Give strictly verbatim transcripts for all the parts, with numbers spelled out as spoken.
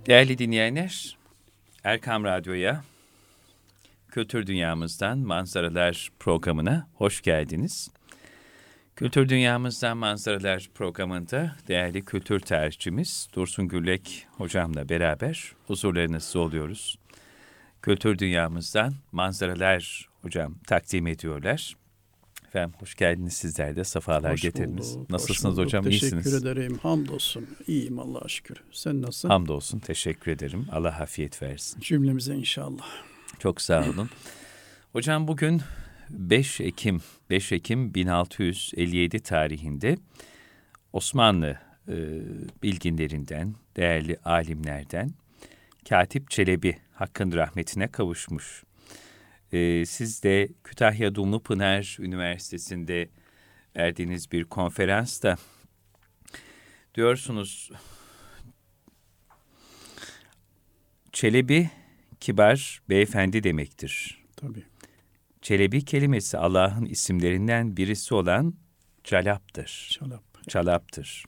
Değerli dinleyenler, Erkam Radyo'ya, Kültür Dünyamızdan Manzaralar programına hoş geldiniz. Kültür Dünyamızdan Manzaralar programında değerli kültür tarihçimiz Dursun Gürlek hocamla beraber huzurlarınızda oluyoruz. Kültür Dünyamızdan Manzaralar hocam takdim ediyorlar. Efendim hoş geldiniz, sizler de sefalar hoş getirdiniz. Bulduk, Nasılsınız hocam, teşekkür iyisiniz? Teşekkür ederim, hamdolsun. İyiyim Allah'a şükür. Sen nasılsın? Hamdolsun, teşekkür ederim. Allah afiyet versin. Cümlemize inşallah. Çok sağ olun. Hocam bugün beş Ekim, beş Ekim bin altı yüz elli yedi tarihinde Osmanlı e, bilginlerinden, değerli alimlerden Katip Çelebi Hakk'ın rahmetine kavuşmuş. E, siz de Kütahya Dumlupınar Üniversitesi'nde verdiğiniz bir konferansta diyorsunuz, Çelebi kibar beyefendi demektir. Tabii. Çelebi kelimesi Allah'ın isimlerinden birisi olan Calap'tır. Çalap. Çalap'tır.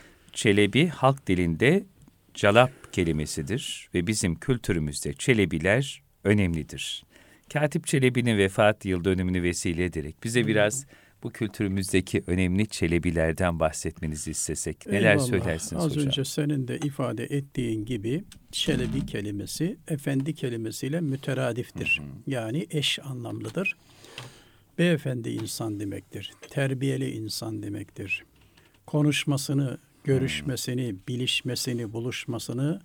Çelebi halk dilinde Calap kelimesidir ve bizim kültürümüzde Çelebiler önemlidir. Katip Çelebi'nin vefat yıl dönümünü vesile ederek bize biraz bu kültürümüzdeki önemli Çelebilerden bahsetmenizi istesek neler Eyvallah. söylersiniz Az hocam? Az önce senin de ifade ettiğin gibi Çelebi kelimesi efendi kelimesiyle müteradiftir. Hı hı. Yani eş anlamlıdır. Beyefendi insan demektir. Terbiyeli insan demektir. Konuşmasını, görüşmesini, bilişmesini, buluşmasını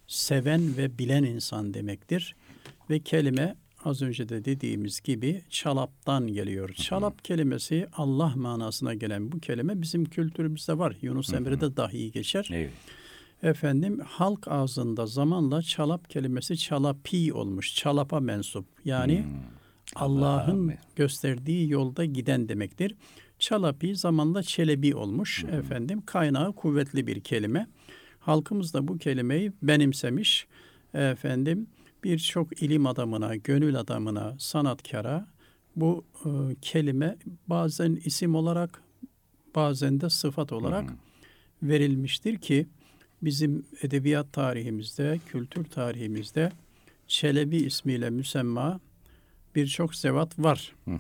seven ve bilen insan demektir. Ve kelime az önce de dediğimiz gibi çalaptan geliyor. Çalap kelimesi Allah manasına gelen bu kelime bizim kültürümüzde var. Yunus Emre'de dahi geçer. Evet. Efendim halk ağzında zamanla çalap kelimesi çalapi olmuş. Çalapa mensup. Yani hmm. Allah'ın Allah gösterdiği yolda giden demektir. Çalapi zamanla çelebi olmuş. Hmm. Efendim kaynağı kuvvetli bir kelime. Halkımız da bu kelimeyi benimsemiş. Efendim birçok ilim adamına, gönül adamına, sanatkara bu e, kelime bazen isim olarak, bazen de sıfat olarak hmm. verilmiştir ki bizim edebiyat tarihimizde, kültür tarihimizde Çelebi ismiyle müsemma birçok zevat var. Hmm.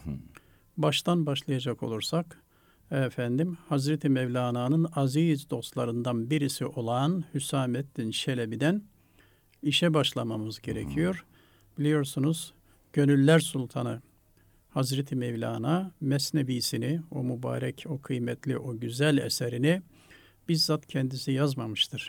Baştan başlayacak olursak, efendim Hazreti Mevlana'nın aziz dostlarından birisi olan Hüsamettin Çelebi'den İşe başlamamız gerekiyor. Biliyorsunuz Gönüller Sultanı Hazreti Mevlana Mesnevisini, o mübarek, o kıymetli, o güzel eserini bizzat kendisi yazmamıştır.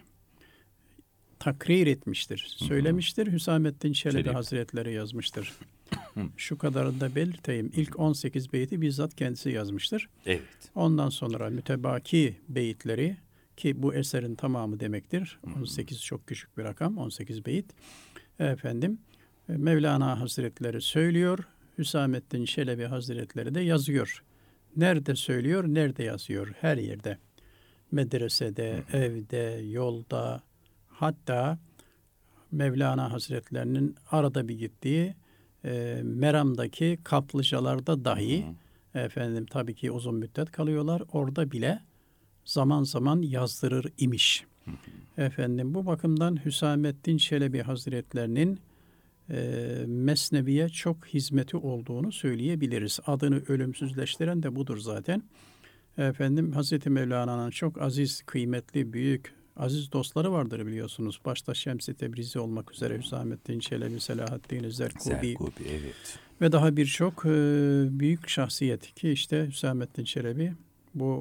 Takrir etmiştir, söylemiştir. Hüsamettin Çelebi Çelebi Hazretleri yazmıştır. Şu kadarını da belirteyim. İlk on sekiz beyti bizzat kendisi yazmıştır. Evet. Ondan sonra mütebaki beyitleri, ki bu eserin tamamı demektir. on sekiz çok küçük bir rakam, on sekiz beyit. Efendim Mevlana Hazretleri söylüyor, Hüsamettin Çelebi Hazretleri de yazıyor. Nerede söylüyor, nerede yazıyor? Her yerde. Medresede, evde, yolda, hatta Mevlana Hazretlerinin arada bir gittiği e, Meram'daki kaplıcalarda dahi efendim tabii ki uzun müddet kalıyorlar. Orada bile zaman zaman yazdırır imiş. Hı hı. Efendim bu bakımdan Hüsamettin Çelebi Hazretlerinin e, Mesnevi'ye çok hizmeti olduğunu söyleyebiliriz. Adını ölümsüzleştiren de budur zaten. Efendim Hazreti Mevlana'nın çok aziz, kıymetli, büyük, aziz dostları vardır biliyorsunuz. Başta Şems-i Tebrizi olmak üzere Hüsamettin Çelebi, Selahaddin Zerkubi, Zerkubi evet. ve daha birçok e, büyük şahsiyet ki işte Hüsamettin Çelebi bu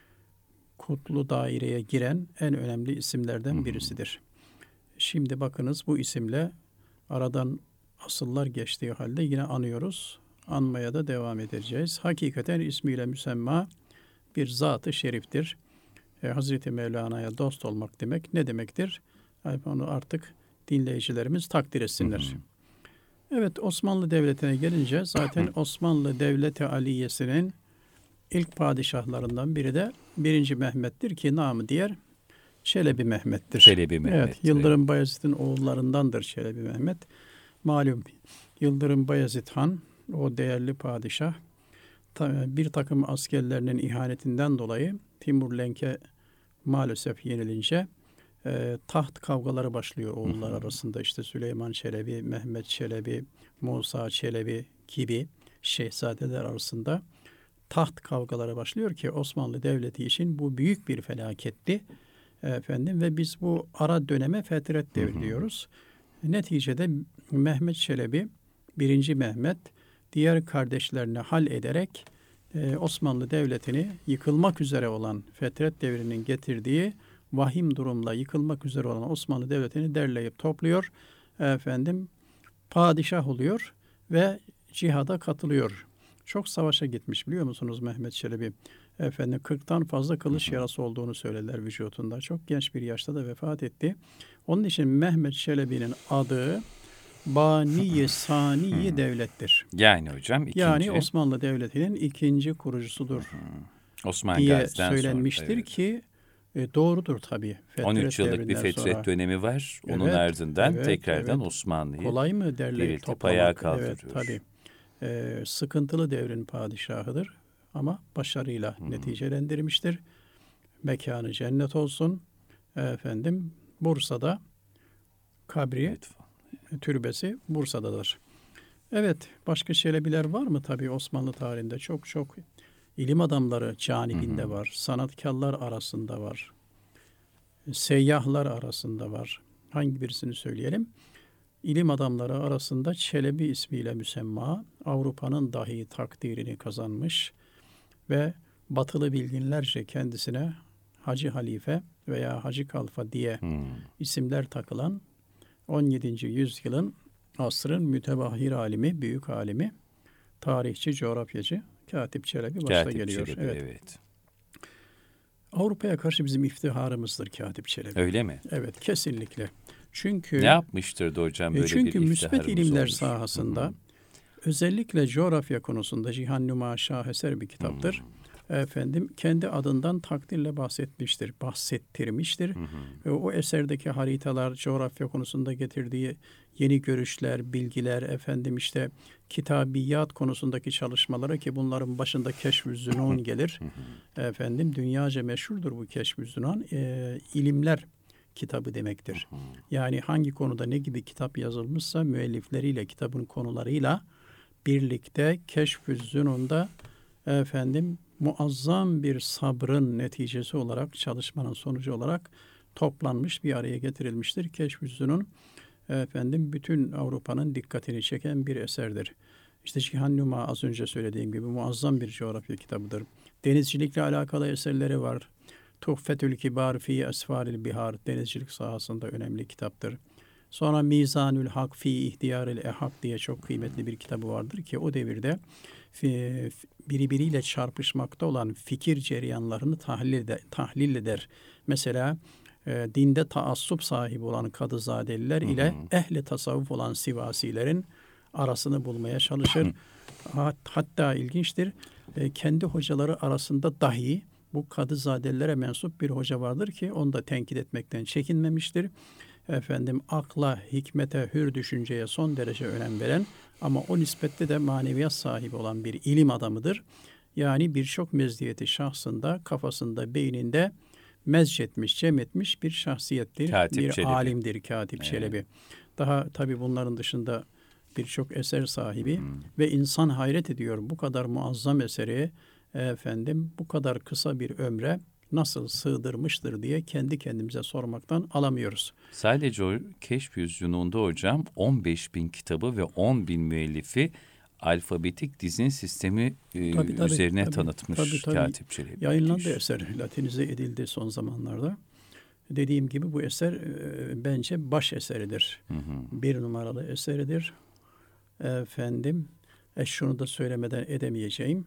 kutlu daireye giren en önemli isimlerden birisidir. Şimdi bakınız bu isimle aradan asırlar geçtiği halde yine anıyoruz. Anmaya da devam edeceğiz. Hakikaten ismiyle müsemma bir zat-ı şeriftir. E, Hazreti Mevlana'ya dost olmak demek ne demektir? Yani onu artık dinleyicilerimiz takdir etsinler. Hı hı. Evet, Osmanlı Devleti'ne gelince zaten Osmanlı Devleti Aliyesi'nin ilk padişahlarından biri de birinci Mehmet'tir ki namı diğer Çelebi Mehmet'tir. Çelebi Mehmet. Evet, Yıldırım Bayezid'in oğullarındandır Çelebi Mehmet. Malum Yıldırım Bayezid Han, o değerli padişah, bir takım askerlerinin ihanetinden dolayı Timur Lenk'e maalesef yenilince e, taht kavgaları başlıyor oğullar arasında. İşte Süleyman Çelebi, Mehmet Çelebi, Musa Çelebi gibi şehzadeler arasında taht kavgaları başlıyor ki Osmanlı Devleti için bu büyük bir felaketti. Efendim ve biz bu ara döneme Fetret Devri diyoruz. Neticede Mehmet Çelebi, birinci Mehmet diğer kardeşlerini hal ederek e, Osmanlı Devleti'ni yıkılmak üzere olan Fetret Devri'nin getirdiği vahim durumla yıkılmak üzere olan Osmanlı Devleti'ni derleyip topluyor. Efendim padişah oluyor ve cihada katılıyor. Çok savaşa gitmiş biliyor musunuz Mehmet Çelebi? Efendim kırktan fazla kılıç yarası olduğunu söylediler vücudunda. Çok genç bir yaşta da vefat etti. Onun için Mehmet Çelebi'nin adı Bani-i Sani-i Devlet'tir. Yani hocam ikinci. Yani Osmanlı Devleti'nin ikinci kurucusudur. Osman diye Gazi'den söylenmiştir sonra, evet. ki e, doğrudur tabii. Fetret on üç yıllık bir fetret sonra. dönemi var. Onun evet, ardından evet, tekrardan evet. Osmanlı'yı kolay mı derleyip toplamak? ayağa kaldırıyor. Evet, tabii. E, sıkıntılı devrin padişahıdır ama başarıyla hmm. neticelendirmiştir. Mekanı cennet olsun. Efendim Bursa'da kabri, Lütfen. türbesi Bursa'dadır. Evet, başka Çelebiler var mı? Tabii Osmanlı tarihinde çok çok ilim adamları canibinde hı hı. var. Sanatkarlar arasında var. Seyyahlar arasında var. Hangi birisini söyleyelim? İlim adamları arasında Çelebi ismiyle müsemma, Avrupa'nın dahi takdirini kazanmış ve batılı bilginlerce kendisine Hacı Halife veya Hacı Kalfa diye hmm. isimler takılan on yedinci yüzyılın asrın mütebahhir alimi, büyük alimi, tarihçi, coğrafyacı Katip Çelebi başta Katip geliyor. Çelebi, evet. evet. Avrupa'ya karşı bizim iftiharımızdır Katip Çelebi. Öyle mi? Evet, kesinlikle. Çünkü ne yapmıştır da hocam böyle çünkü bir iftiharımız müsbet ilimler olmuş. sahasında Hı-hı. özellikle coğrafya konusunda Cihan-Numa şaheser bir kitaptır. Hı-hı. Efendim kendi adından takdirle bahsetmiştir, bahsettirmiştir. Hı-hı. O eserdeki haritalar, coğrafya konusunda getirdiği yeni görüşler, bilgiler, efendim işte kitabiyat konusundaki çalışmalara ki bunların başında Keşf-ü Zünun gelir. Hı-hı. Efendim dünyaca meşhurdur bu Keşf-ü Zünun. E, ilimler kitabı demektir. Hı-hı. Yani hangi konuda ne gibi kitap yazılmışsa müellifleriyle, kitabın konularıyla birlikte Keşf-ü Zünun'da efendim muazzam bir sabrın neticesi olarak, çalışmanın sonucu olarak toplanmış, bir araya getirilmiştir. Keşf-ü Zünun efendim bütün Avrupa'nın dikkatini çeken bir eserdir. İşte Cihan-Numa az önce söylediğim gibi muazzam bir coğrafya kitabıdır. Denizcilikle alakalı eserleri var. Tuhfetül Kibar fi Esfaril Bihar, denizcilik sahasında önemli kitaptır. Sonra Mizanül Hak fi İhtiyaril Ehak diye çok kıymetli bir kitabı vardır ki o devirde birbiriyle çarpışmakta olan fikir cereyanlarını tahlil eder. Tahlil eder. Mesela e, dinde taassup sahibi olan Kadızadeliler ile ehli tasavvuf olan Sivasilerin arasını bulmaya çalışır. Hat, hatta ilginçtir, e, kendi hocaları arasında dahi bu Kadızadelilere mensup bir hoca vardır ki onu da tenkit etmekten çekinmemiştir. Efendim akla, hikmete, hür düşünceye son derece önem veren ama o nispette de maneviyat sahibi olan bir ilim adamıdır. Yani birçok meziyeti şahsında, kafasında, beyninde mezcetmiş, cem etmiş bir şahsiyettir. Katip bir Çelebi. alimdir Katip evet. Çelebi. Daha tabii bunların dışında birçok eser sahibi hmm. ve insan hayret ediyor bu kadar muazzam eseri efendim bu kadar kısa bir ömre nasıl sığdırmıştır diye kendi kendimize sormaktan alamıyoruz. Sadece o Keşf-i Zünun'da hocam on beş bin kitabı ve on bin müellifi alfabetik dizin sistemi e, tabii, tabii, üzerine tabii, tanıtmış tabii, tabii. Katip Çelebi. Yayınlandı eser, Latinize edildi son zamanlarda. Dediğim gibi bu eser e, bence baş eseridir. Hı hı. Bir numaralı eseridir. Efendim, e, şunu da söylemeden edemeyeceğim.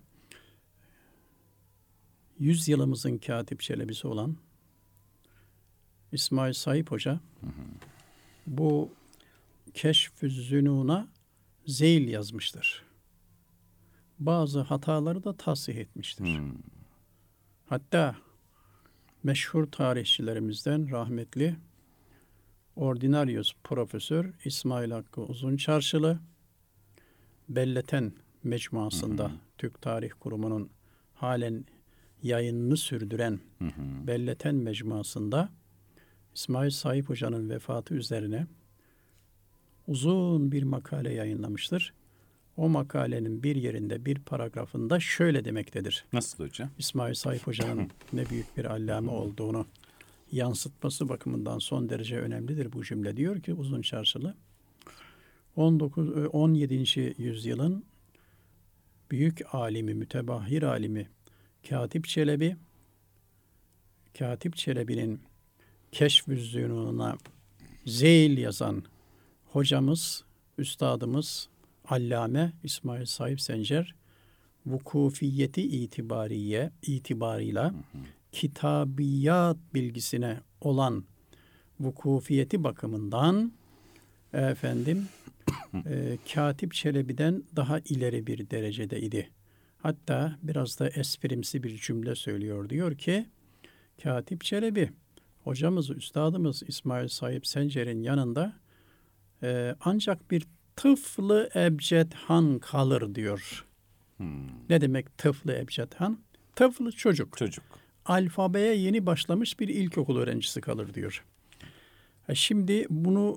Yüzyılımızın Katip Çelebisi olan İsmail Saip Hoca hı hı. bu Keşf-ü Zünun'a zeyl yazmıştır. Bazı hataları da tasih etmiştir. Hı. Hatta meşhur tarihçilerimizden rahmetli Ordinarius Profesör İsmail Hakkı Uzunçarşılı Belleten Mecmuası'nda hı hı. Türk Tarih Kurumu'nun halen yayınını sürdüren hı hı. Belleten Mecmuası'nda İsmail Saip Hoca'nın vefatı üzerine uzun bir makale yayınlamıştır. O makalenin bir yerinde, bir paragrafında şöyle demektedir. Nasıl hocam? İsmail Saip Hoca'nın ne büyük bir allame olduğunu yansıtması bakımından son derece önemlidir bu cümle. Diyor ki Uzun Çarşılı, on dokuz on yedinci yüzyılın büyük alimi, mütebahhir alimi Katip Çelebi, Katip Çelebi'nin Keşf-ü Zünûn'a zeyl yazan hocamız, üstadımız Allame İsmail Saip Sencer, vukufiyeti itibariye itibarıyla hı hı. kitabiyat bilgisine olan vukufiyeti bakımından efendim e, Katip Çelebi'den daha ileri bir derecede idi. Hatta biraz da esprimsi bir cümle söylüyor. Diyor ki Katip Çelebi hocamız, üstadımız İsmail Saip Sencer'in yanında e, ancak bir tıflı ebcedhan kalır diyor. Hmm. Ne demek tıflı ebcedhan? Tıflı çocuk. Çocuk. Alfabeye yeni başlamış bir ilkokul öğrencisi kalır diyor. Ha, şimdi bunu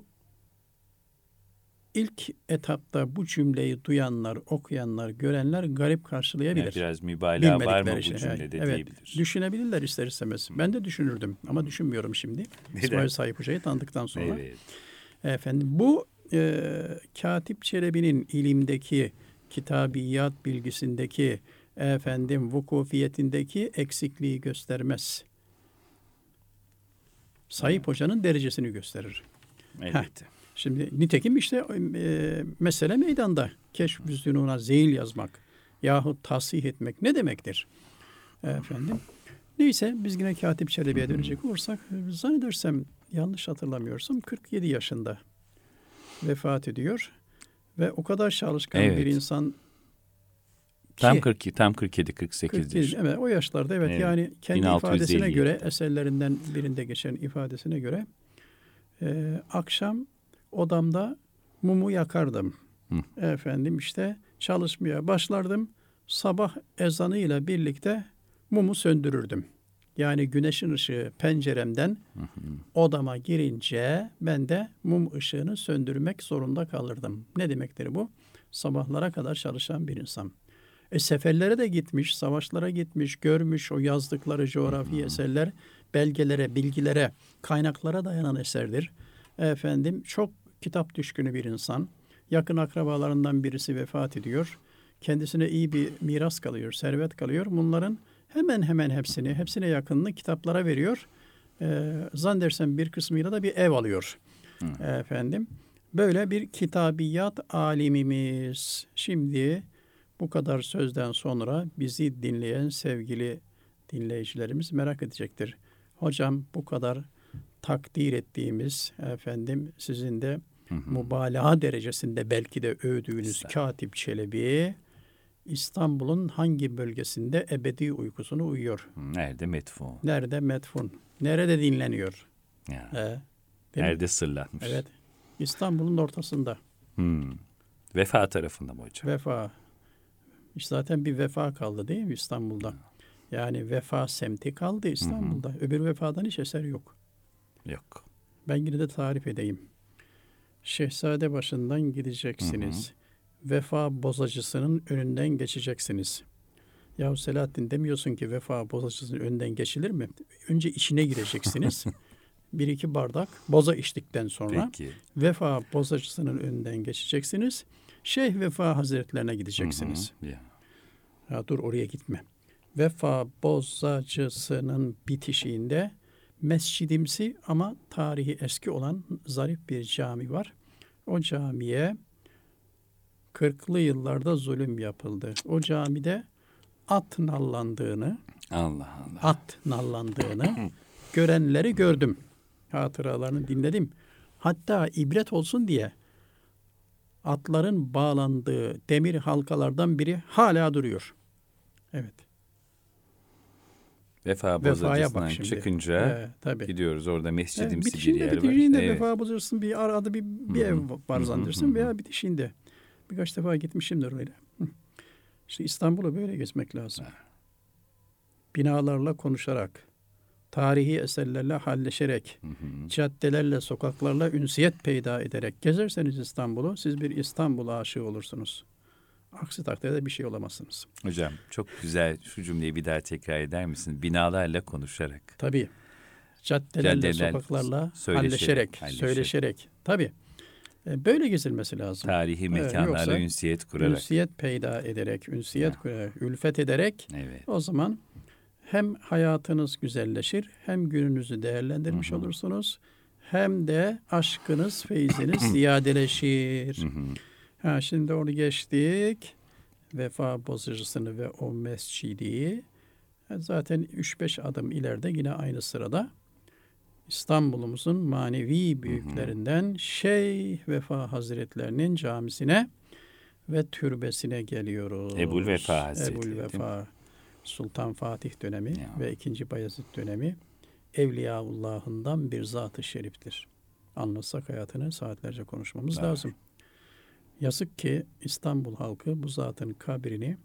ilk etapta bu cümleyi duyanlar, okuyanlar, görenler garip karşılayabilir. Yani biraz mübalağa var mı şey. bu cümlede evet, diyebilir. Düşünebilirler ister istemez. Ben de düşünürdüm ama düşünmüyorum şimdi. Neden? İsmail Saip Hoca'yı tanıdıktan sonra. Evet. Efendim bu e, Katip Çelebi'nin ilimdeki, kitabiyat bilgisindeki, efendim vukufiyetindeki eksikliği göstermez. Saip evet. Hoca'nın derecesini gösterir. Evet. Heh. Şimdi nitekim işte e, mesele meydanda. Keşf-ü Zünûn'a zeyl yazmak yahut tasih etmek ne demektir? Efendim. Neyse biz yine Katip Çelebi'ye dönecek olursak zannedersem yanlış hatırlamıyorsam kırk yedi yaşında vefat ediyor ve o kadar çalışkan evet. bir insan ki, tam kırk tam kırk yedi kırk sekiz kırk yedi, evet o yaşlarda evet, evet. Yani kendi ifadesine göre eserlerinden birinde geçen ifadesine göre e, akşam odamda mumu yakardım. Hı. Efendim işte çalışmaya başlardım. Sabah ezanıyla birlikte mumu söndürürdüm. Yani güneşin ışığı penceremden hı hı. odama girince ben de mum ışığını söndürmek zorunda kalırdım. Ne demektir bu? Sabahlara kadar çalışan bir insan. E seferlere de gitmiş, savaşlara gitmiş, görmüş o yazdıkları coğrafi hı hı. eserler, belgelere, bilgilere, kaynaklara dayanan eserdir. Efendim çok kitap düşkünü bir insan. Yakın akrabalarından birisi vefat ediyor. Kendisine iyi bir miras kalıyor, servet kalıyor. Bunların hemen hemen hepsini, hepsine yakınını kitaplara veriyor. E, zannedersem bir kısmıyla da bir ev alıyor. Hı. Efendim böyle bir kitabiyat alimimiz. Şimdi bu kadar sözden sonra bizi dinleyen sevgili dinleyicilerimiz merak edecektir. Hocam bu kadar takdir ettiğimiz efendim sizin de hı hı. mübalağa derecesinde belki de övdüğünüz Katip Çelebi İstanbul'un hangi bölgesinde ebedi uykusunu uyuyor? Nerede metfun? Nerede metfun? Nerede dinleniyor? Ya. Ee, Nerede sırlanmış? Evet. İstanbul'un ortasında. Hmm. Vefa tarafında mı hocam? Vefa. İşte zaten bir vefa kaldı değil mi İstanbul'da? Hmm. Yani vefa semti kaldı İstanbul'da. Hmm. Öbür vefadan hiç eser yok. Yok. Ben yine de tarif edeyim. Şehzade başından gideceksiniz. Hmm. Vefa bozacısının önünden geçeceksiniz. Yahu Selahattin demiyorsun ki vefa bozacısının önünden geçilir mi? Önce içine gireceksiniz. bir iki bardak boza içtikten sonra Peki. vefa bozacısının önünden geçeceksiniz. Şeyh Vefa Hazretlerine gideceksiniz. Hı hı. Yeah. Ya dur oraya gitme. Vefa bozacısının bitişiğinde mescidimsi ama tarihi eski olan zarif bir cami var. O camiye kırklı yıllarda zulüm yapıldı. O camide at nallandığını, Allah Allah. at nallandığını görenleri gördüm. Hatıralarını dinledim. Hatta ibret olsun diye atların bağlandığı demir halkalardan biri hala duruyor. Evet. Vefa bozacısından çıkınca ee, tabii. gidiyoruz. Orada mescidimsi evet, bir yer var. Bitişinde evet. Vefa bozacısının bir arada bir, bir ev var zannedersin veya bitişinde. Birkaç defa gitmişimdir öyle. İşte İstanbul'u böyle gezmek lazım. Ha. Binalarla konuşarak, tarihi eserlerle halleşerek, Hı hı. caddelerle, sokaklarla ünsiyet peyda ederek gezerseniz İstanbul'u, siz bir İstanbul aşığı olursunuz. Aksi takdirde bir şey olamazsınız. Hocam çok güzel, şu cümleyi bir daha tekrar eder misin? Binalarla konuşarak. Tabii. Caddelerle, Caddeler, sokaklarla söyleşerek, halleşerek, halleşerek. söyleşerek. Tabii. E, Böyle gezilmesi lazım. Tarihi Evet, mekanlarla yoksa ünsiyet kurarak. ünsiyet peyda ederek, ünsiyet Ya. kurarak, ülfet ederek Evet. o zaman hem hayatınız güzelleşir, hem gününüzü değerlendirmiş Hı hı. olursunuz, hem de aşkınız, feyziniz ziyadeleşir. Hı hı. Ha, şimdi onu geçtik. Vefa bozacısını ve o mescidi. Ha, zaten üç beş adım ileride yine aynı sırada İstanbul'umuzun manevi büyüklerinden Şeyh Vefa Hazretlerinin camisine ve türbesine geliyoruz. Ebul Vefa Hazretleri, Ebul değil mi? Vefa Sultan Fatih dönemi Ya. ve ikinci Bayezid dönemi Evliyaullah'ından bir zat-ı şeriftir. Anlatsak hayatını saatlerce konuşmamız Evet. lazım. Yazık ki İstanbul halkı bu zatın kabrini,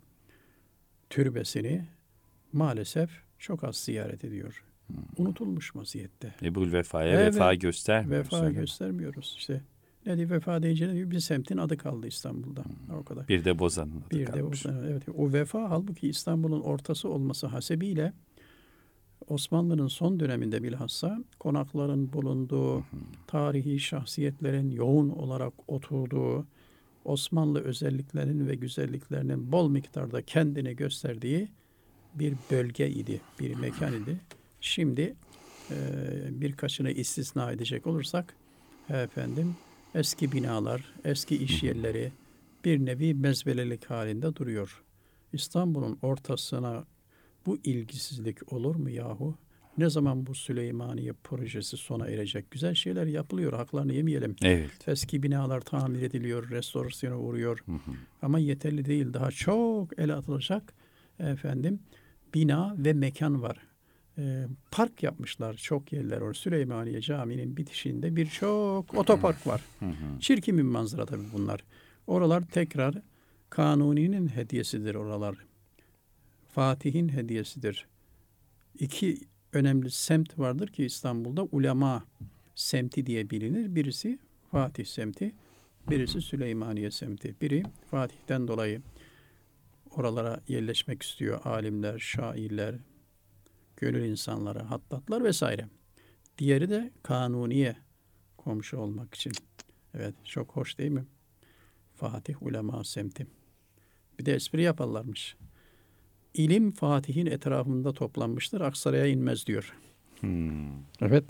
türbesini maalesef çok az ziyaret ediyor. Unutulmuş vaziyette. Ebul Vefa'ya Evet. vefa göstermiyoruz. Vefa öyle mi? göstermiyoruz. İşte ne diyor vefa deyince ne diyor? Bir semtin adı kaldı İstanbul'da. O kadar. Bir de Bozan'ın adı Bir de o, kalmış. evet, o vefa halbuki İstanbul'un ortası olması hasebiyle Osmanlı'nın son döneminde bilhassa konakların bulunduğu, tarihi şahsiyetlerin yoğun olarak oturduğu, Osmanlı özelliklerinin ve güzelliklerinin bol miktarda kendini gösterdiği bir bölge idi, bir mekan idi. Şimdi e, birkaçını istisna edecek olursak efendim eski binalar, eski iş yerleri bir nevi mezbelelik halinde duruyor. İstanbul'un ortasına bu ilgisizlik olur mu yahu? Ne zaman bu Süleymaniye projesi sona erecek? Güzel şeyler yapılıyor, haklarını yemeyelim. Evet. Eski binalar tamir ediliyor, restorasyona uğruyor. Hı hı. Ama yeterli değil. Daha çok el atılacak efendim bina ve mekan var. Ee, park yapmışlar çok yerler. O Süleymaniye Camii'nin bitişinde birçok otopark var. Hı hı. Çirkin bir manzara tabii bunlar. Oralar tekrar Kanuni'nin hediyesidir oralar. Fatih'in hediyesidir. İki önemli semt vardır ki İstanbul'da ulema semti diye bilinir. Birisi Fatih semti, birisi Süleymaniye semti. Biri Fatih'ten dolayı oralara yerleşmek istiyor alimler, şairler, gönül insanları, hattatlar vesaire. Diğeri de Kanuni'ye komşu olmak için. Evet, çok hoş değil mi? Fatih ulema semti. Bir de espri yaparlarmış. İlim Fatih'in etrafında toplanmıştır, Aksaray'a inmez diyor. Hmm. Evet.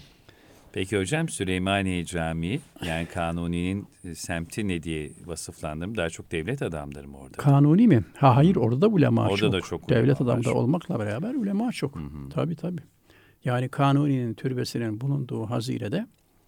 Peki hocam Süleymaniye Camii yani Kanuni'nin e, semti ne diye vasıflandırım? Daha çok devlet adamları mı orada? Kanuni mi? Ha hayır, orada da ulema Orada çok. da çok ulema Devlet var. adamda olmakla beraber ulema çok. Hı hı. Tabii tabii. Yani Kanuni'nin türbesinin bulunduğu hazirede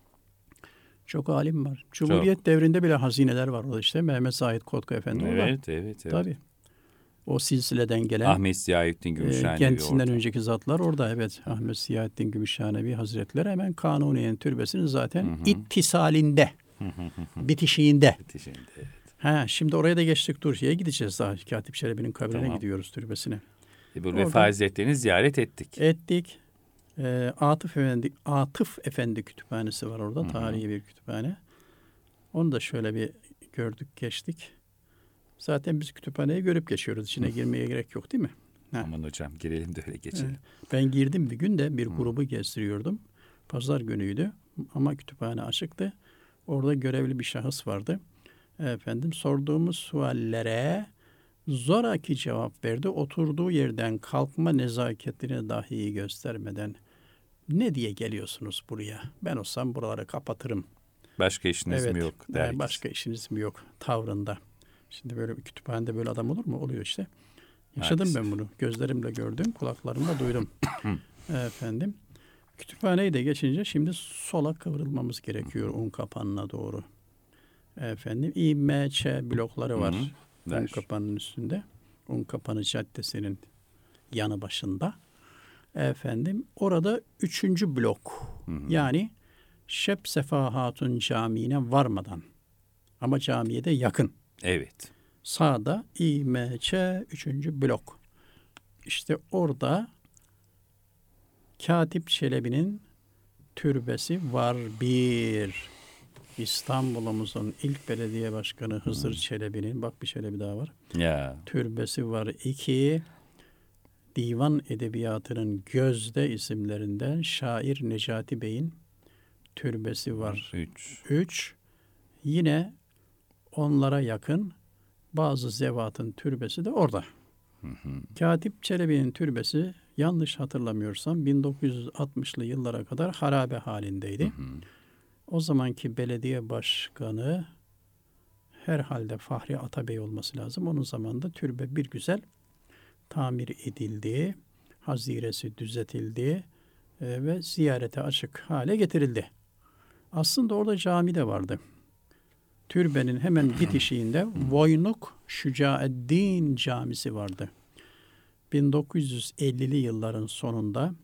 çok alim var. Cumhuriyet devrinde bile hazineler var orada işte. Mehmet Said Kotka Efendi orada. Evet, evet, evet. Tabii. O silsileden gelen Ahmet Ziyaettin e, Gümüşhanevi kendisinden orada. önceki zatlar orada. Evet. Ahmet Ziyaettin Gümüşhanevi Hazretleri hemen Kanuni'nin türbesinin zaten Hı hı. ittisalinde, Hı hı hı hı. bitişiğinde. Bitişinde, evet. Ha, şimdi oraya da geçtik. Dur şeye gideceğiz daha. Katip Çelebi'nin kabrine Tamam. gidiyoruz, türbesine. Ebul Orada- Vefa Hazretleri'ni ziyaret ettik. Ettik. E, Atıf Efendi Atıf Efendi kütüphanesi var orada. Hı hı. Tarihi bir kütüphane. Onu da şöyle bir gördük, geçtik. Zaten biz kütüphaneyi görüp geçiyoruz. İçine girmeye gerek yok değil mi? Ha. Aman hocam girelim de öyle geçelim. Evet. Ben girdim bir gün de bir grubu gezdiriyordum. Pazar günüydü ama kütüphane açıktı. Orada görevli bir şahıs vardı. Efendim sorduğumuz suallere zoraki cevap verdi. Oturduğu yerden kalkma nezaketini dahi göstermeden ne diye geliyorsunuz buraya? Ben olsam buraları kapatırım. Başka işiniz Evet, mi yok? e, der başka işiniz mi yok tavrında. Şimdi böyle bir kütüphanede böyle adam olur mu? Oluyor işte. Yaşadım Maalesef. ben bunu. Gözlerimle gördüm, kulaklarımla duydum. Efendim. Kütüphaneyi de geçince şimdi sola kıvrılmamız gerekiyor un kapanına doğru. Efendim İ M Ç blokları var. Hı hı. Un Ver. kapanının üstünde. Un kapanı caddesinin yanı başında. Efendim orada üçüncü blok. Hı hı. Yani Şep Sefa Hatun Camii'ne varmadan ama camiye de yakın. Evet. Sağda İ M Ç üçüncü blok. İşte orada Katip Çelebi'nin türbesi var bir. İstanbul'umuzun ilk belediye başkanı Hızır hmm. Çelebi'nin, bak bir Çelebi daha var. Ya. Türbesi var iki. Divan edebiyatının gözde isimlerinden şair Necati Bey'in türbesi var. Üç. Üç. Yine onlara yakın bazı zevatın türbesi de orada. Hı hı. Katip Çelebi'nin türbesi yanlış hatırlamıyorsam bin dokuz yüz altmışlı yıllara kadar harabe halindeydi. Hı hı. O zamanki belediye başkanı herhalde Fahri Atabey olması lazım. Onun zamanında türbe bir güzel tamir edildi, haziresi düzeltildi e, ve ziyarete açık hale getirildi. Aslında orada cami de vardı. Türbenin hemen bitişiğinde Voynuk Şücaeddin Camisi vardı. bin dokuz yüz ellili yılların sonunda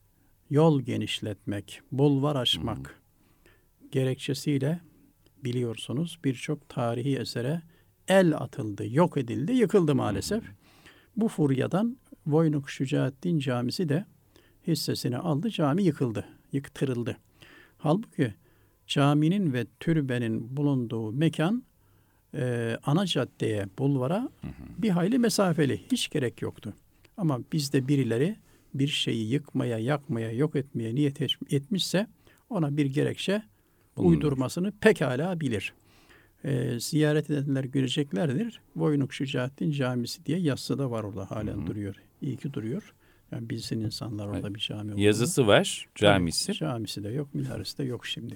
yol genişletmek, bulvar açmak gerekçesiyle biliyorsunuz birçok tarihi esere el atıldı, yok edildi, yıkıldı maalesef. Bu furyadan Voynuk Şücaeddin Camisi de hissesini aldı, cami yıkıldı, yıktırıldı. Halbuki caminin ve türbenin bulunduğu mekan e, ana caddeye, bulvara bir hayli mesafeli, hiç gerek yoktu. Ama bizde birileri bir şeyi yıkmaya, yakmaya, yok etmeye niyet etmişse ona bir gerekçe Bulunur. uydurmasını pekala bilir. E, ziyaret edenler göreceklerdir. Voynuk Şücaeddin Camisi diye yazısı da var orada, halen Hı-hı. duruyor. İyi ki duruyor. Yani bilsin insanlar orada evet. bir cami olduğunu. Yazısı var, camisi. Tabii, camisi de yok, minaresi de yok şimdi.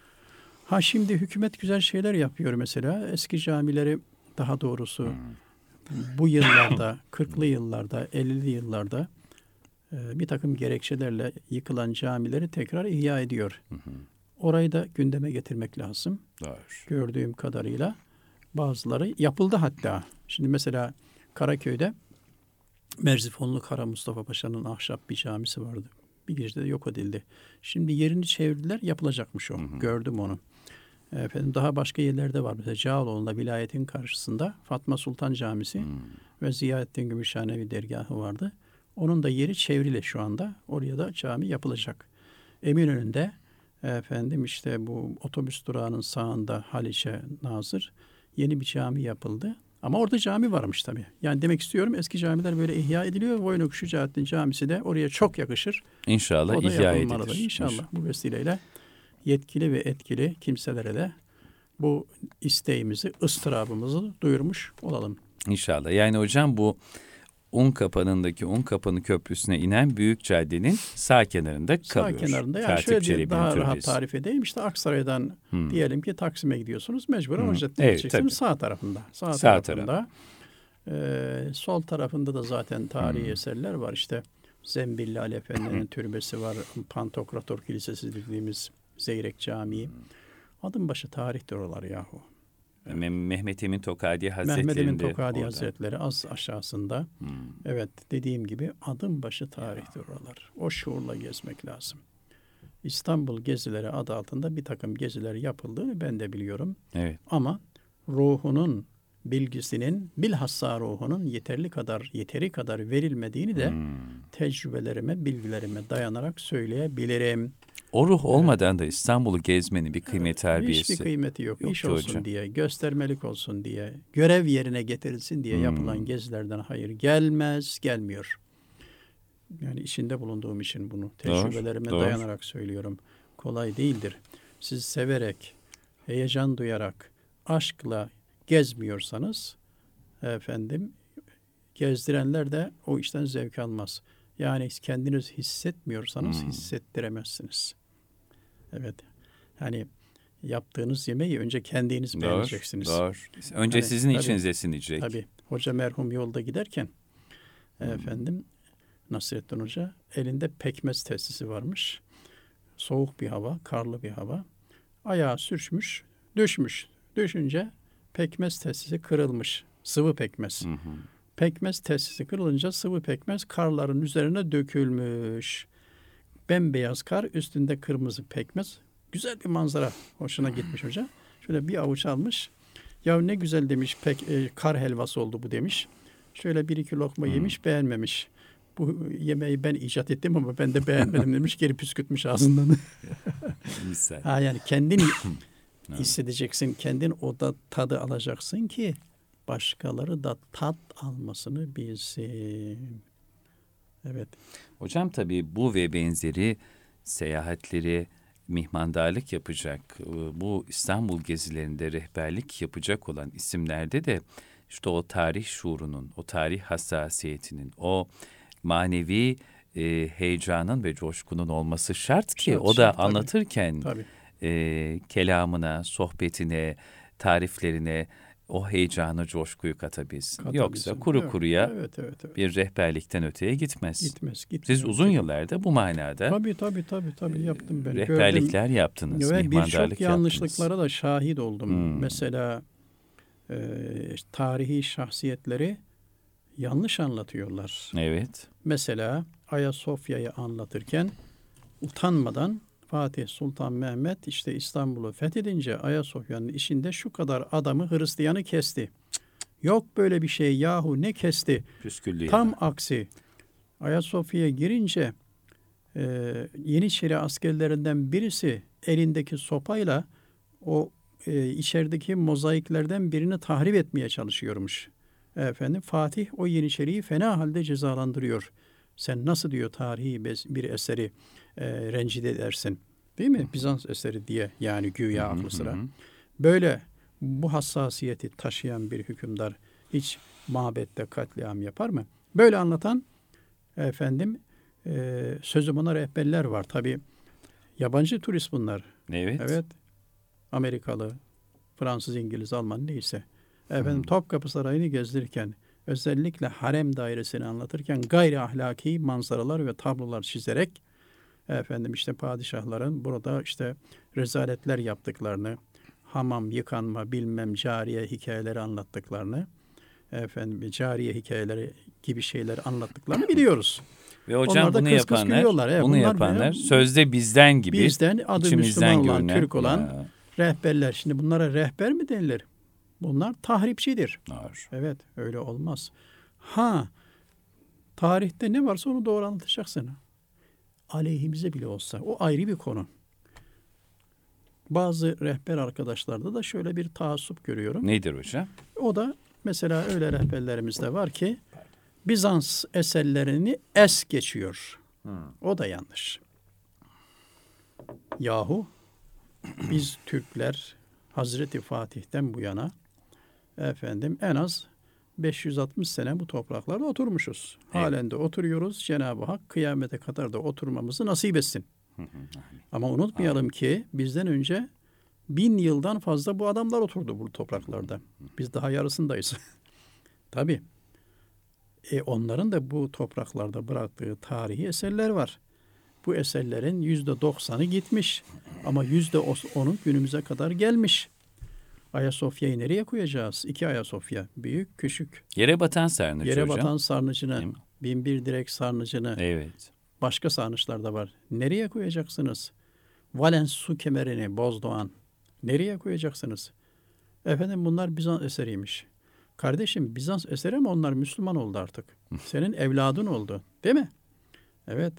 Ha şimdi hükümet güzel şeyler yapıyor mesela. Eski camileri, daha doğrusu hmm. bu yıllarda, kırklı yıllarda, ellili yıllarda e, bir takım gerekçelerle yıkılan camileri tekrar ihya ediyor. Hı hı. Orayı da gündeme getirmek lazım. Doğru. Gördüğüm kadarıyla bazıları yapıldı hatta. Şimdi mesela Karaköy'de Merzifonlu Kara Mustafa Paşa'nın ahşap bir camisi vardı. Bir gecede yok edildi. Şimdi yerini çevirdiler, yapılacakmış o. Hı hı. Gördüm onu. Efendim daha başka yerlerde var. Mesela Cağaloğlu'nda vilayetin karşısında Fatma Sultan Camisi hmm. ve Ziyaettin Gümüşhanevi dergahı vardı. Onun da yeri çevrili şu anda. Oraya da cami yapılacak. Eminönü'nde efendim işte bu otobüs durağının sağında Haliç'e nazır yeni bir cami yapıldı. Ama orada cami varmış tabii. Yani demek istiyorum eski camiler böyle ihya ediliyor. Voynuk Şücaeddin Camisi de oraya çok yakışır. İnşallah ihya edilir. İnşallah, İnşallah bu vesileyle yetkili ve etkili kimselere de bu isteğimizi, ıstırabımızı duyurmuş olalım. İnşallah. Yani hocam bu Unkapanı'ndaki Unkapanı Köprüsü'ne inen büyük caddenin sağ kenarında kalıyor. Sağ kenarında. Yani şöyle diye daha türbesi. Rahat tarif edeyim. İşte Aksaray'dan hmm. diyelim ki Taksim'e gidiyorsunuz. Mecburen hmm. o caddeye evet, gideceksiniz. Sağ tarafında. Sağ, sağ tarafında. Taraf. Ee, sol tarafında da zaten tarihi hmm. eserler var. İşte Zembilli Ali Efendi'nin türbesi var. Pantokrator Kilisesi dediğimiz Zeyrek Camii. Adım başı tarihtir oralar yahu. Evet. Mehmet Emin Tokadi Hazretleri. Mehmet Emin Tokadi Hazretleri az aşağısında. Hmm. Evet, dediğim gibi adım başı tarihtir oralar. O şuurla gezmek lazım. İstanbul gezileri adı altında bir takım geziler yapıldığını ben de biliyorum. Evet. Ama ruhunun, bilgisinin, bilhassa ruhunun yeterli kadar, yeteri kadar verilmediğini de hmm. tecrübelerime, bilgilerime dayanarak söyleyebilirim. O ruh olmadan evet. da İstanbul'u gezmenin bir kıymeti evet, harbiyesi. Hiçbir kıymeti yok. yok İş olsun hocam. diye, göstermelik olsun diye, görev yerine getirilsin diye hmm. yapılan gezilerden hayır gelmez, gelmiyor. Yani içinde bulunduğum için bunu tecrübelerime doğru, dayanarak doğru. söylüyorum. Kolay değildir. Siz severek, heyecan duyarak, aşkla gezmiyorsanız efendim gezdirenler de o işten zevk almaz. Yani kendiniz hissetmiyorsanız hmm. hissettiremezsiniz. Evet. Yani yaptığınız yemeği önce kendiniz doğru, beğeneceksiniz. Doğru. Önce yani, sizin tabii, içinizde sinecek. Tabii. Hoca merhum yolda giderken hmm. efendim Nasrettin Hoca elinde pekmez testisi varmış. Soğuk bir hava, karlı bir hava. Ayağı sürçmüş, düşmüş. Düşünce pekmez testisi kırılmış. Sıvı pekmez. Hı hı. Pekmez testisi kırılınca sıvı pekmez karların üzerine dökülmüş. Bembeyaz kar, üstünde kırmızı pekmez. Güzel bir manzara. Hoşuna gitmiş hoca. Şöyle bir avuç almış. Ya ne güzel demiş, pek, e, kar helvası oldu bu demiş. Şöyle bir iki lokma hmm. yemiş, beğenmemiş. bu yemeği ben icat ettim ama ben de beğenmedim demiş. Geri püskürtmüş ağzından. ha yani kendin hissedeceksin. Kendin o da tadı alacaksın ki başkaları da tat almasını bilsin. Evet. Hocam tabii bu ve benzeri seyahatleri mihmandarlık yapacak, bu İstanbul gezilerinde rehberlik yapacak olan isimlerde de işte o tarih şuurunun, o tarih hassasiyetinin, o manevi e, heyecanın ve coşkunun olması şart ki şart, o da şart, anlatırken tabii. E, kelamına, sohbetine, tariflerine o heyecanı, coşkuyu katabilsin. katabilsin. Yoksa kuru evet, kuruya evet, evet, evet. bir rehberlikten öteye gitmez. Gitmez. gitmez Siz uzun gitmez. yıllarda bu manada tabii tabii tabii tabii yaptım ben. Rehberlikler Gördüm. yaptınız, ve mihmandarlık birçok yanlışlıklara da şahit oldum. Hmm. Mesela e, tarihi şahsiyetleri yanlış anlatıyorlar. Evet. Mesela Ayasofya'yı anlatırken utanmadan Fatih Sultan Mehmet işte İstanbul'u fethedince Ayasofya'nın işinde şu kadar adamı Hristiyanı kesti. Yok böyle bir şey yahu ne kesti? Püsküllü Tam yana. aksi. Ayasofya'ya girince e, Yeniçeri askerlerinden birisi elindeki sopayla o e, içerideki mozaiklerden birini tahrip etmeye çalışıyormuş. Efendim Fatih o Yeniçeri'yi fena halde cezalandırıyor. Sen nasıl diyor tarihi bir eseri e, rencide edersin. Değil mi? Bizans eseri diye yani güya aklı sıra. Böyle bu hassasiyeti taşıyan bir hükümdar hiç mabette katliam yapar mı? Böyle anlatan efendim e, sözüm ona rehberler var. Tabii yabancı turist bunlar. Evet. Evet. Amerikalı, Fransız, İngiliz, Alman neyse. Efendim Topkapı Sarayı'nı gezdirirken özellikle harem dairesini anlatırken gayri ahlaki manzaralar ve tablolar çizerek efendim işte padişahların burada işte rezaletler yaptıklarını, hamam, yıkanma, bilmem cariye hikayeleri anlattıklarını, efendim cariye hikayeleri gibi şeyler anlattıklarını biliyoruz. Ve hocam bunu kıs kıs yapanlar, evet, bunu yapanlar ya, sözde bizden gibi, bizden adı Müslüman olan, görünen, Türk olan ya. rehberler. Şimdi bunlara rehber mi denilir? Bunlar tahripçidir. Var. Evet, öyle olmaz. Ha, tarihte ne varsa onu doğru anlatacaksın. Aleyhimize bile olsa. O ayrı bir konu. Bazı rehber arkadaşlarda da şöyle bir taassup görüyorum. Nedir hocam? O da mesela öyle rehberlerimiz de var ki Bizans eserlerini es geçiyor. Hmm. O da yanlış. Yahu biz Türkler Hazreti Fatih'ten bu yana efendim en az beş yüz altmış sene bu topraklarda oturmuşuz. Evet. Halen de oturuyoruz. Cenab-ı Hak kıyamete kadar da oturmamızı nasip etsin. Ama unutmayalım ki bizden önce bin yıldan fazla bu adamlar oturdu bu topraklarda. Biz daha yarısındayız. Tabii. E onların da bu topraklarda bıraktığı tarihi eserler var. Bu eserlerin yüzde doksanı gitmiş. Ama yüzde onu günümüze kadar gelmiş. Ayasofya'yı nereye koyacağız? İki Ayasofya. Büyük, küçük. Yere batan sarnıcı Yere hocam. batan sarnıcını, bin bir direk sarnıcını. Evet. Başka sarnıçlar da var. Nereye koyacaksınız? Valens su kemerini, Bozdoğan. Nereye koyacaksınız? Efendim bunlar Bizans eseriymiş. Kardeşim Bizans eseri ama onlar Müslüman oldu artık. Senin evladın oldu. Değil mi? Evet.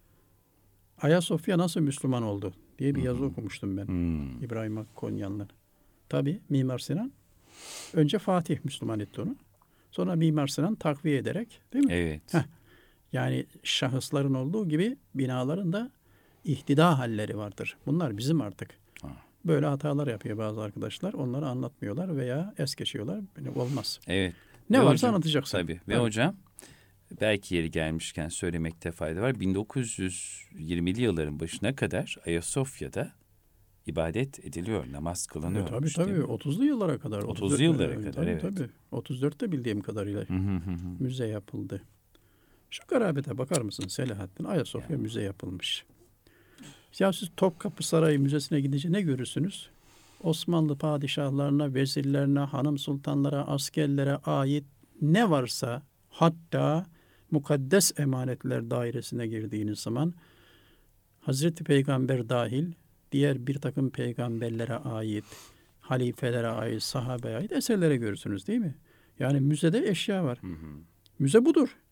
Ayasofya nasıl Müslüman oldu diye bir yazı okumuştum ben. Hmm. İbrahim Hakkı Konyanlı. Tabii Mimar Sinan. Önce Fatih Müslüman etti onu. Sonra Mimar Sinan takviye ederek, değil mi? Evet. Heh. Yani şahısların olduğu gibi binaların da ihtida halleri vardır. Bunlar bizim artık. Ha. Böyle hatalar yapıyor bazı arkadaşlar. Onları anlatmıyorlar veya es geçiyorlar. Yani olmaz. Evet. Ne Ve varsa hocam, anlatacaksın. Tabii. Ve evet. Hocam belki yeri gelmişken söylemekte fayda var. bin dokuz yüz yirmili yılların başına kadar Ayasofya'da ibadet ediliyor, namaz kılınıyor. E, tabii tabii. otuzlu yıllara kadar. otuzlu yıllara kadar, tabii, evet. Tabii. otuz dörtte bildiğim kadarıyla müze yapıldı. Şu garabete bakar mısın Selahattin? Ayasofya ya. Müze yapılmış. Ya siz Topkapı Sarayı Müzesi'ne gidince ne görürsünüz? Osmanlı padişahlarına, vezirlerine, hanım sultanlara, askerlere ait ne varsa, hatta mukaddes emanetler dairesine girdiğiniz zaman Hazreti Peygamber dahil diğer bir takım peygamberlere ait, halifelere ait, sahabeye ait eserlere görürsünüz değil mi? Yani müzede eşya var. Hı hı. Müze budur.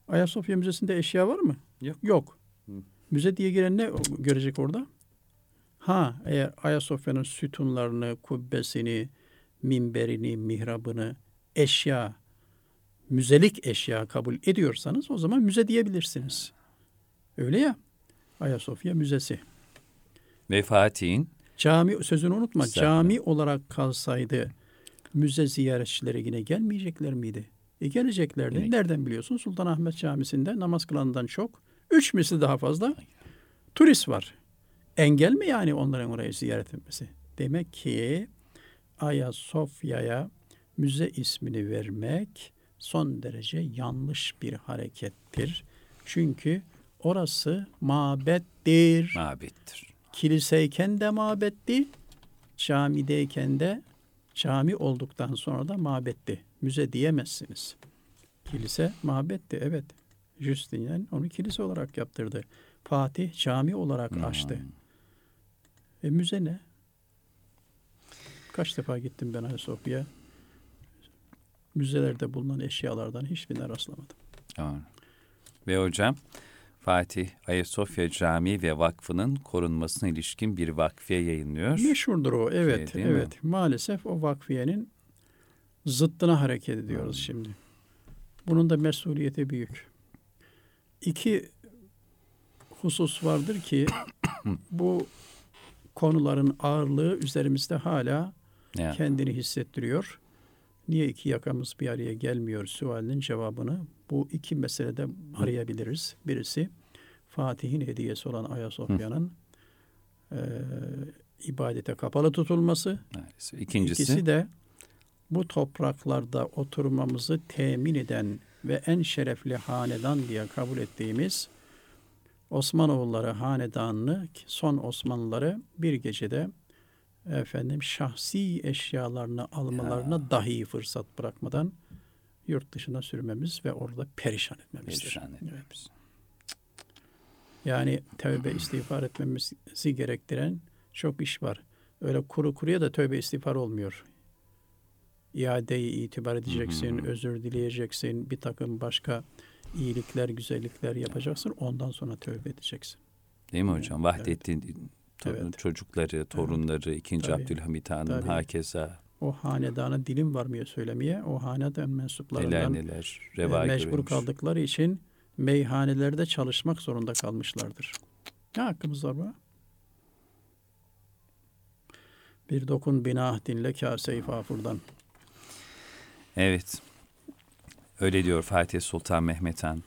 Ayasofya Müzesi'nde eşya var mı? Yok. Yok. Hı. Müze diye giren ne görecek orada? Ha, eğer Ayasofya'nın sütunlarını, kubbesini, minberini, mihrabını, eşya, müzelik eşya kabul ediyorsanız o zaman müze diyebilirsiniz. Öyle ya. Ayasofya Müzesi. Ve Fatih'in Cami, sözünü unutma. Zaten. Cami olarak kalsaydı müze ziyaretçileri yine gelmeyecekler miydi? E geleceklerdi. Evet. Nereden biliyorsun? Sultanahmet Camisi'nde namaz kılandan çok, üç misli daha fazla turist var. Engel mi yani onların orayı ziyaret etmesi? Demek ki Ayasofya'ya müze ismini vermek son derece yanlış bir harekettir. Çünkü orası mabettir. mabettir. Kiliseyken de mabetti, camideyken de, cami olduktan sonra da mabetti. Müze diyemezsiniz. Kilise mabetti, evet. Justinian onu kilise olarak yaptırdı. Fatih cami olarak Hmm. açtı. E müze ne? Kaç defa gittim ben Ayasofya'ya. Müzelerde bulunan eşyalardan hiçbirine rastlamadım. Doğru. Ve hocam Fatih Ayasofya Camii ve Vakfı'nın korunmasına ilişkin bir vakfiye yayınlıyor. Meşhurdur o, evet, Şey, evet. Mi? Maalesef o vakfiyenin zıttına hareket ediyoruz Hmm. şimdi. Bunun da mesuliyeti büyük. İki husus vardır ki bu konuların ağırlığı üzerimizde hala Ya. kendini hissettiriyor. Niye iki yakamız bir araya gelmiyor sualinin cevabını bu iki meselede arayabiliriz. Birisi Fatih'in hediyesi olan Ayasofya'nın e, ibadete kapalı tutulması. Maalesef. İkincisi İkisi de bu topraklarda oturmamızı temin eden ve en şerefli hanedan diye kabul ettiğimiz Osmanoğulları hanedanını, son Osmanlıları bir gecede efendim şahsi eşyalarını almalarına Ya. dahi fırsat bırakmadan yurt dışına sürmemiz ve orada perişan etmemizdir. perişan etmemiz. Evet. Yani tövbe istiğfar etmemizi gerektiren çok iş var. Öyle kuru kuruya da tövbe istiğfar olmuyor. İadeyi itibar edeceksin, Hı hı. özür dileyeceksin, bir takım başka iyilikler, güzellikler yapacaksın. Ondan sonra tövbe edeceksin. Değil mi hocam? Evet. Vahdettin to- Evet. çocukları, torunları, ikinci Tabii. Abdülhamit Han'ın Tabii. hakeza O hanedana dilim varmıyor söylemeye. O hanedan neler mensuplarından neler e, reva mecbur görülmüş. kaldıkları için meyhanelerde çalışmak zorunda kalmışlardır. Ne hakkımız var bu? Bir dokun binah dinle kâse-i fafurdan. Evet. Öyle diyor Fatih Sultan Mehmet Han.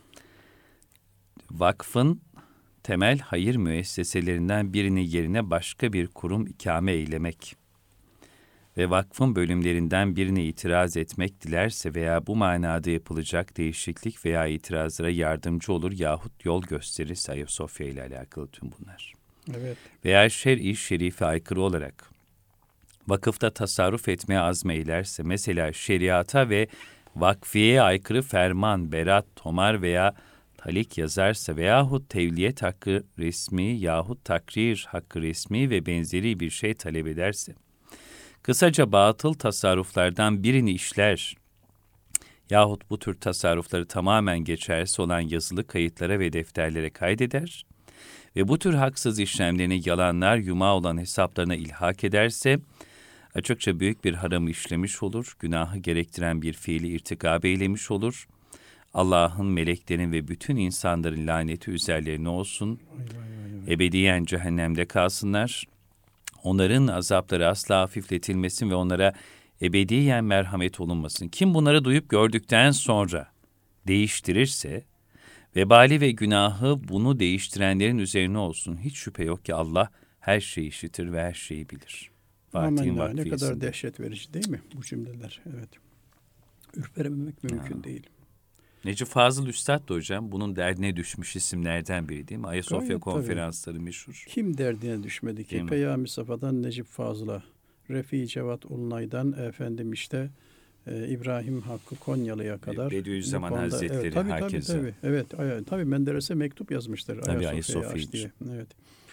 Vakfın temel hayır müesseselerinden birini yerine başka bir kurum ikame eylemek ve vakfın bölümlerinden birine itiraz etmek dilerse veya bu manada yapılacak değişiklik veya itirazlara yardımcı olur yahut yol gösterirse Ayasofya ile alakalı tüm bunlar. Evet. Veya şer'i şerife aykırı olarak vakıfta tasarruf etmeye azmeylerse, mesela şeriata ve vakfiyeye aykırı ferman, berat, tomar veya talik yazarsa veyahut tevliyet hakkı resmi yahut takrir hakkı resmi ve benzeri bir şey talep ederse, kısaca batıl tasarruflardan birini işler yahut bu tür tasarrufları tamamen geçersiz olan yazılı kayıtlara ve defterlere kaydeder ve bu tür haksız işlemlerini yalanlar yumağı olan hesaplarına ilhak ederse, açıkça büyük bir haramı işlemiş olur, günahı gerektiren bir fiili irtikab eylemiş olur. Allah'ın, meleklerin ve bütün insanların laneti üzerlerine olsun. Vay vay vay vay. Ebediyen cehennemde kalsınlar. Onların azapları asla hafifletilmesin ve onlara ebediyen merhamet olunmasın. Kim bunları duyup gördükten sonra değiştirirse, vebali ve günahı bunu değiştirenlerin üzerine olsun. Hiç şüphe yok ki Allah her şeyi işitir ve her şeyi bilir. Fatih'in Amenna. Ne kadar vakfiyesinde. dehşet verici değil mi bu cümleler? Evet. Ürperememek mümkün Ya. değil. Necip Fazıl Üstad da hocam bunun derdine düşmüş isimlerden biri değil mi? Ayasofya Gayet konferansları meşhur. Kim derdine düşmedi Değil ki? mi? Peyami Safa'dan Necip Fazıl'a, Refi Cevat Ulunay'dan efendim işte e, İbrahim Hakkı Konyalı'ya kadar. Bediüzzaman bu konuda- Hazretleri evet, tabii, tabii, herkese. tabii. Evet, ay- tabii Menderes'e mektup yazmıştır. Tabii, Ayasofya'yı Ayasofya aç diye. için. Evet.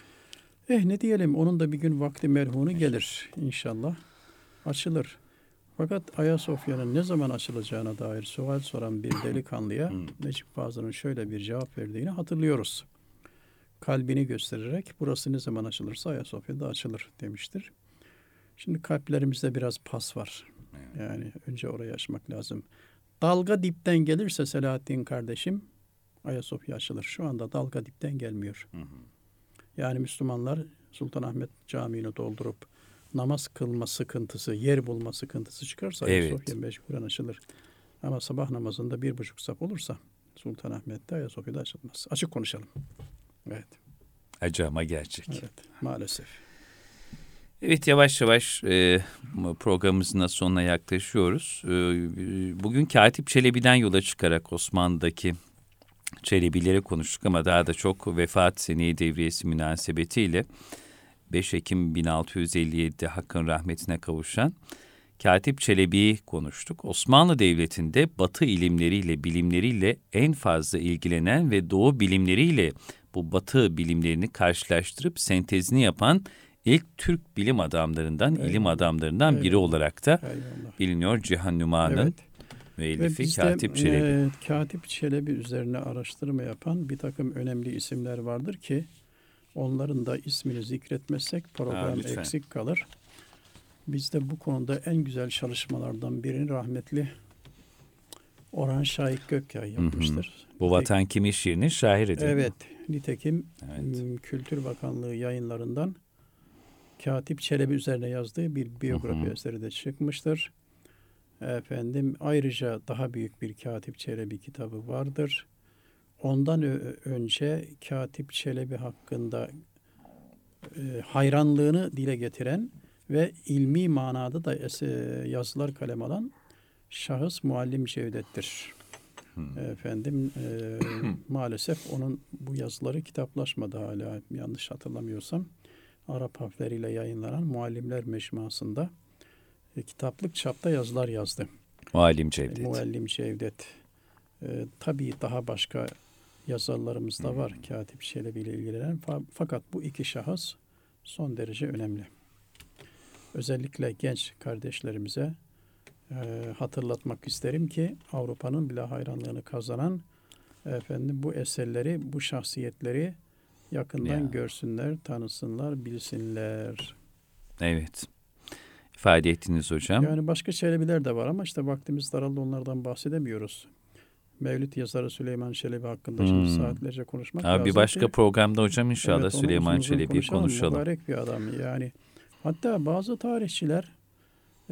Eh ne diyelim, onun da bir gün vakti merhunu gelir inşallah. Açılır. Fakat Ayasofya'nın ne zaman açılacağına dair sual soran bir delikanlıya Necip Fazıl'ın şöyle bir cevap verdiğini hatırlıyoruz. Kalbini göstererek burası ne zaman açılırsa Ayasofya'da açılır demiştir. Şimdi kalplerimizde biraz pas var. Yani önce orayı açmak lazım. Dalga dipten gelirse Selahattin kardeşim Ayasofya açılır. Şu anda dalga dipten gelmiyor. Hı hı. Yani Müslümanlar Sultanahmet Camii'ni doldurup namaz kılma sıkıntısı, yer bulma sıkıntısı çıkarsa evet. Ayasofya mecburen açılır. Ama sabah namazında bir buçuk saf olursa Sultanahmet'te Ayasofya'da açılmaz. Açık konuşalım. Evet. Acı ama gerçek. Evet, maalesef. Evet, yavaş yavaş e, programımızın sonuna yaklaşıyoruz. E, bugün Katip Çelebi'den yola çıkarak Osmanlı'daki Çelebileri konuştuk ama daha da çok vefat seneyi devriyesi münasebetiyle beş Ekim bin altı yüz elli yedi'de Hakk'ın rahmetine kavuşan Katip Çelebi'yi konuştuk. Osmanlı Devleti'nde Batı ilimleriyle, bilimleriyle en fazla ilgilenen ve Doğu bilimleriyle bu Batı bilimlerini karşılaştırıp sentezini yapan ilk Türk bilim adamlarından, Eyvallah. ilim adamlarından Eyvallah. biri olarak da Eyvallah. biliniyor. Cihan Nüma'nın evet. müellifi Katip Çelebi. E, Katip Çelebi üzerine araştırma yapan bir takım önemli isimler vardır ki onların da ismini zikretmezsek program ha, eksik kalır. Biz de bu konuda en güzel çalışmalardan birini rahmetli Orhan Şahik Gökyay yapmıştır. Hı hı. Bu Vatan Kimi şiirinin şairi değil Evet. mi? Nitekim evet. Kültür Bakanlığı yayınlarından Katip Çelebi üzerine yazdığı bir biyografi hı hı. eseri de çıkmıştır. Efendim ayrıca daha büyük bir Katip Çelebi kitabı vardır. Ondan ö- önce Katip Çelebi hakkında e, hayranlığını dile getiren ve ilmi manada da es- yazılar kalem alan şahıs Muallim Cevdet'tir. Hmm. Efendim e, maalesef onun bu yazıları kitaplaşmadı hala yanlış hatırlamıyorsam. Arap harfleriyle yayınlanan Muallimler Mecmuası'nda e, kitaplık çapta yazılar yazdı. Muallim Cevdet. E, Muallim Cevdet. E, tabii daha başka yazarlarımız da var hmm. Katip Çelebi ile ilgilenen. Fakat bu iki şahıs son derece önemli. Özellikle genç kardeşlerimize e, hatırlatmak isterim ki Avrupa'nın bile hayranlığını kazanan efendim bu eserleri, bu şahsiyetleri yakından ya. görsünler, tanısınlar, bilsinler. Evet. İfade ettiniz hocam. Yani başka Çelebiler de var ama işte vaktimiz daraldı, onlardan bahsedemiyoruz. Mevlid yazarı Süleyman Çelebi hakkında hmm. şimdi saatlerce konuşmak Abi lazım. Bir başka ki, programda hocam inşallah evet, Süleyman Çelebi'yi konuşalım. konuşalım. Mübarek bir adam yani. Hatta bazı tarihçiler e,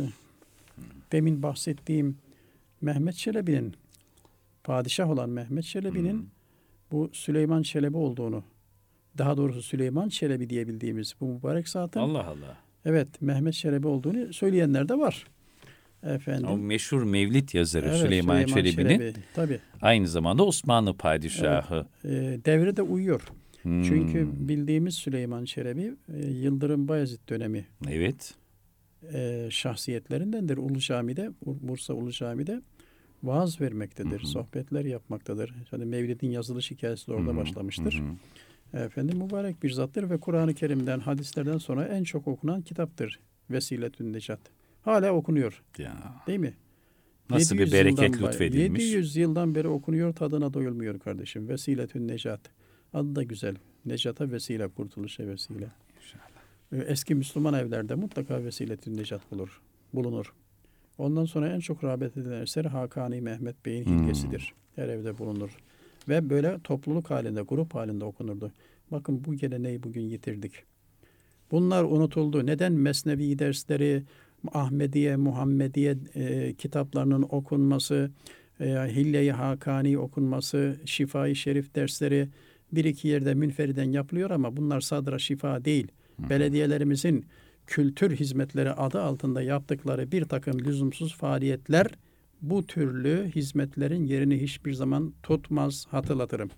demin bahsettiğim Mehmet Çelebi'nin, padişah olan Mehmet Çelebi'nin hmm. bu Süleyman Çelebi olduğunu, daha doğrusu Süleyman Çelebi diye bildiğimiz bu mübarek zatın Allah Allah. Evet, Mehmet Çelebi olduğunu söyleyenler de var. Efendim. O meşhur Mevlid yazarı evet, Süleyman, Süleyman Çelebi'nin Çelebi, tabii. aynı zamanda Osmanlı padişahı. Evet, e, devre de uyuyor. Hmm. Çünkü bildiğimiz Süleyman Çelebi e, Yıldırım Bayezid dönemi evet. e, şahsiyetlerindendir. Ulu Cami'de, Bursa Ulu Cami'de vaaz vermektedir, hı-hı. sohbetler yapmaktadır. Yani Mevlid'in yazılış hikayesi de orada hı-hı. başlamıştır. Hı-hı. Efendim mübarek bir zattır ve Kur'an-ı Kerim'den, hadislerden sonra en çok okunan kitaptır Vesiletün Necat. Hala okunuyor. Ya. Değil mi? Nasıl bir bereket lütfedilmiş. yedi yüz yıldan beri okunuyor, tadına doyulmuyor kardeşim. Vesiletün Necat. Adı da güzel. Necat'a vesile, kurtuluşa vesile. İnşallah. Eski Müslüman evlerde mutlaka Vesiletün Necat bulur, bulunur. Ondan sonra en çok rağbet edilen eser Hakani Mehmet Bey'in hmm. hilgesidir. Her evde bulunur. Ve böyle topluluk halinde, grup halinde okunurdu. Bakın bu geleneği bugün yitirdik. Bunlar unutuldu. Neden Mesnevi dersleri, Ahmediye, Muhammediye e, kitaplarının okunması, e, Hilye-i Hakani okunması, Şifa-i Şerif dersleri bir iki yerde münferiden yapılıyor ama bunlar sadra şifa değil. Hı. Belediyelerimizin kültür hizmetleri adı altında yaptıkları bir takım lüzumsuz faaliyetler bu türlü hizmetlerin yerini hiçbir zaman tutmaz, hatırlatırım.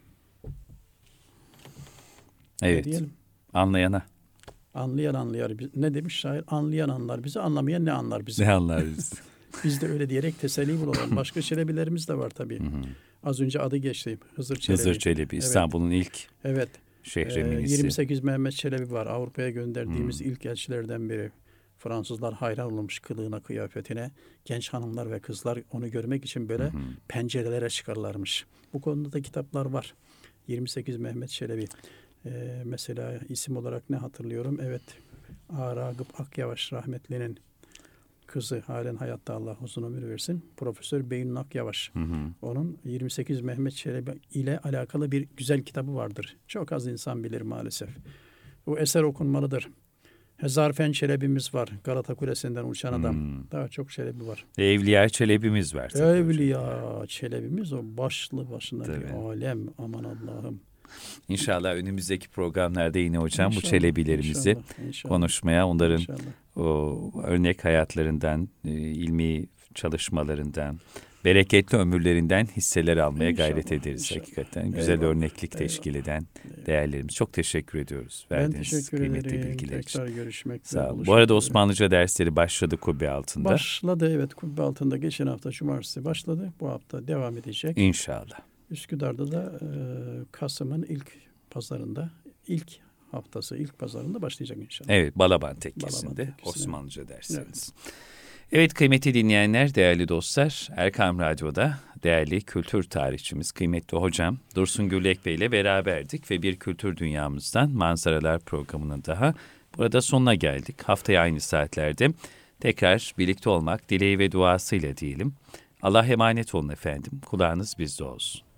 Evet. Anlayana. Anlayan anlayar. Ne demiş şair? Anlayan anlar bizi, anlamayan ne anlar bizi? Ne anlar bizi? Biz de öyle diyerek teselli bulalım. Başka Çelebilerimiz de var tabii. Hı hı. Az önce adı geçti. Hızır Çelebi. Hızır Çelebi. Evet. İstanbul'un ilk evet. şehre ee, minisi. yirmi sekiz Mehmet Çelebi var. Avrupa'ya gönderdiğimiz hmm. ilk elçilerden biri. Fransızlar hayran olmuş kılığına, kıyafetine. Genç hanımlar ve kızlar onu görmek için böyle hı hı. pencerelere çıkarlarmış. Bu konuda da kitaplar var. yirmi sekiz Mehmet Çelebi. Ee, mesela isim olarak ne hatırlıyorum? Evet, A. Ragıp Akyavaş rahmetlinin kızı, halen hayatta, Allah uzun ömür versin, Profesör Beynun Akyavaş. Hı hı. Onun yirmi sekiz Mehmet Çelebi ile alakalı bir güzel kitabı vardır. Çok az insan bilir maalesef. Bu eser okunmalıdır. Hezarfen Çelebi'miz var. Galata Kulesi'nden uçan adam. Hmm. Daha çok Çelebi var. Evliya Çelebi'miz var. Evliya Çelebi'miz o başlı başına tabii. Bir alem. Aman Allah'ım. İnşallah önümüzdeki programlarda yine hocam inşallah, bu Çelebilerimizi inşallah, inşallah, konuşmaya, onların inşallah. O örnek hayatlarından, ilmi çalışmalarından, bereketli ömürlerinden hisseler almaya inşallah, gayret ederiz. İnşallah. Hakikaten güzel eyvallah, örneklik eyvallah, teşkil eden eyvallah. Değerlerimiz. Çok teşekkür ediyoruz. Verdiğiniz ben teşekkür kıymetli ederim. Bilgiler için. Tekrar görüşmek sağ olun. Bu arada Osmanlıca dersleri başladı kubbe altında. Başladı evet, kubbe altında. Geçen hafta cumartesi başladı. Bu hafta devam edecek. İnşallah. Üsküdar'da da e, Kasım'ın ilk pazarında, ilk haftası, ilk pazarında başlayacak inşallah. Evet, Balaban Tekkesi'nde Osmanlıca dersiniz. Evet. Evet kıymetli dinleyenler, değerli dostlar, Erkam Radyo'da değerli kültür tarihçimiz, kıymetli hocam Dursun Gürlek Bey ile beraberdik ve bir kültür dünyamızdan manzaralar programının daha burada sonuna geldik. Haftaya aynı saatlerde tekrar birlikte olmak dileği ve duasıyla diyelim. Allah'a emanet olun efendim, kulağınız bizde olsun.